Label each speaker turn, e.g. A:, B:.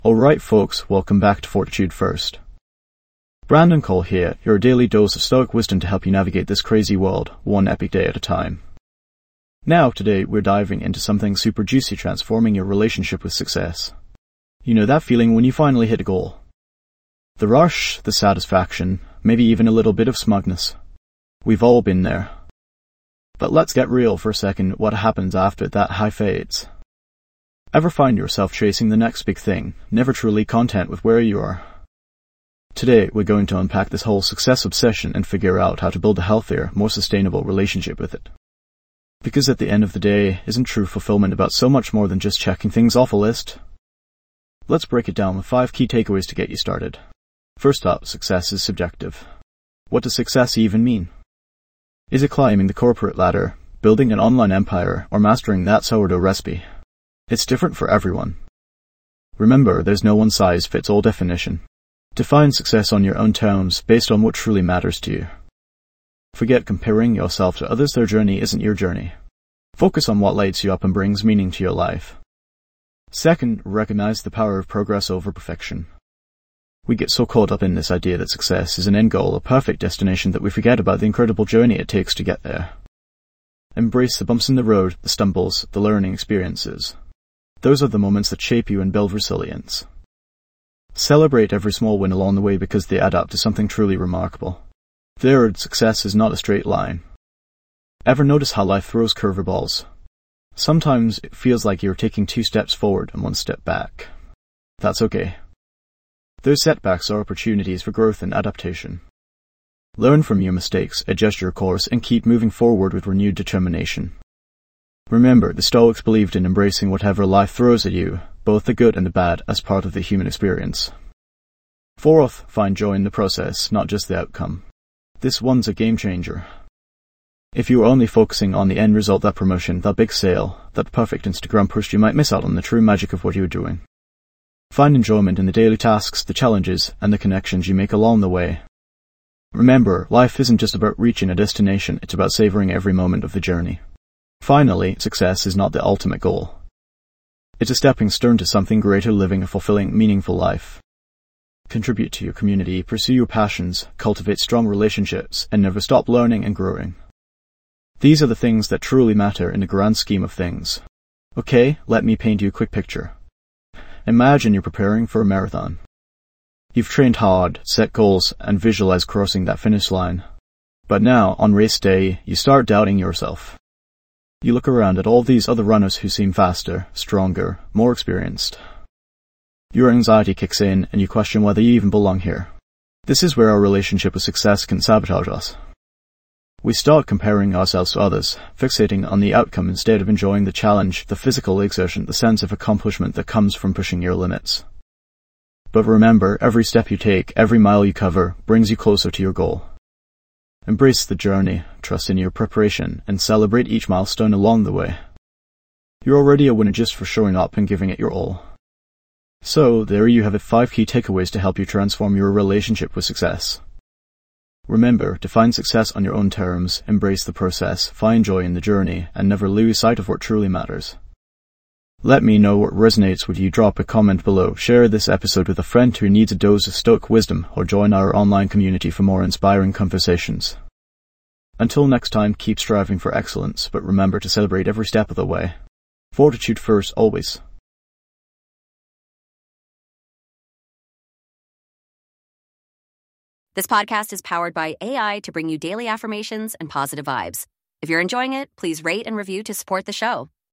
A: Alright folks, welcome back to Fortitude First. Brandon Cole here, your daily dose of stoic wisdom to help you navigate this crazy world, one epic day at a time. Now, today, we're diving into something super juicy, transforming your relationship with success. You know that feeling when you finally hit a goal. The rush, the satisfaction, maybe even a little bit of smugness. We've all been there. But let's get real for a second. What happens after that high fades? Ever find yourself chasing the next big thing, never truly content with where you are? Today, we're going to unpack this whole success obsession and figure out how to build a healthier, more sustainable relationship with it. Because at the end of the day, isn't true fulfillment about so much more than just checking things off a list? Let's break it down with 5 key takeaways to get you started. First up, success is subjective. What does success even mean? Is it climbing the corporate ladder, building an online empire, or mastering that sourdough recipe? It's different for everyone. Remember, there's no one-size-fits-all definition. Define success on your own terms, based on what truly matters to you. Forget comparing yourself to others. Their journey isn't your journey. Focus on what lights you up and brings meaning to your life. Second, recognize the power of progress over perfection. We get so caught up in this idea that success is an end goal, a perfect destination, that we forget about the incredible journey it takes to get there. Embrace the bumps in the road, the stumbles, the learning experiences. Those are the moments that shape you and build resilience. Celebrate every small win along the way because they add up to something truly remarkable. Third, success is not a straight line. Ever notice how life throws curveballs? Sometimes it feels like you're taking 2 steps forward and 1 step back. That's okay. Those setbacks are opportunities for growth and adaptation. Learn from your mistakes, adjust your course, and keep moving forward with renewed determination. Remember, the Stoics believed in embracing whatever life throws at you, both the good and the bad, as part of the human experience. Fourth, find joy in the process, not just the outcome. This one's a game changer. If you are only focusing on the end result, that promotion, that big sale, that perfect Instagram post, you might miss out on the true magic of what you are doing. Find enjoyment in the daily tasks, the challenges, and the connections you make along the way. Remember, life isn't just about reaching a destination, it's about savoring every moment of the journey. Finally, success is not the ultimate goal. It's a stepping stone to something greater, living a fulfilling, meaningful life. Contribute to your community, pursue your passions, cultivate strong relationships, and never stop learning and growing. These are the things that truly matter in the grand scheme of things. Okay, let me paint you a quick picture. Imagine you're preparing for a marathon. You've trained hard, set goals, and visualized crossing that finish line. But now, on race day, you start doubting yourself. You look around at all these other runners who seem faster, stronger, more experienced. Your anxiety kicks in and you question whether you even belong here. This is where our relationship with success can sabotage us. We start comparing ourselves to others, fixating on the outcome instead of enjoying the challenge, the physical exertion, the sense of accomplishment that comes from pushing your limits. But remember, every step you take, every mile you cover, brings you closer to your goal. Embrace the journey, trust in your preparation, and celebrate each milestone along the way. You're already a winner just for showing up and giving it your all. So, there you have it, 5 key takeaways to help you transform your relationship with success. Remember, define success on your own terms, embrace the process, find joy in the journey, and never lose sight of what truly matters. Let me know what resonates with you. Drop a comment below, share this episode with a friend who needs a dose of Stoic wisdom, or join our online community for more inspiring conversations. Until next time, keep striving for excellence, but remember to celebrate every step of the way. Fortitude first, always.
B: This podcast is powered by AI to bring you daily affirmations and positive vibes. If you're enjoying it, please rate and review to support the show.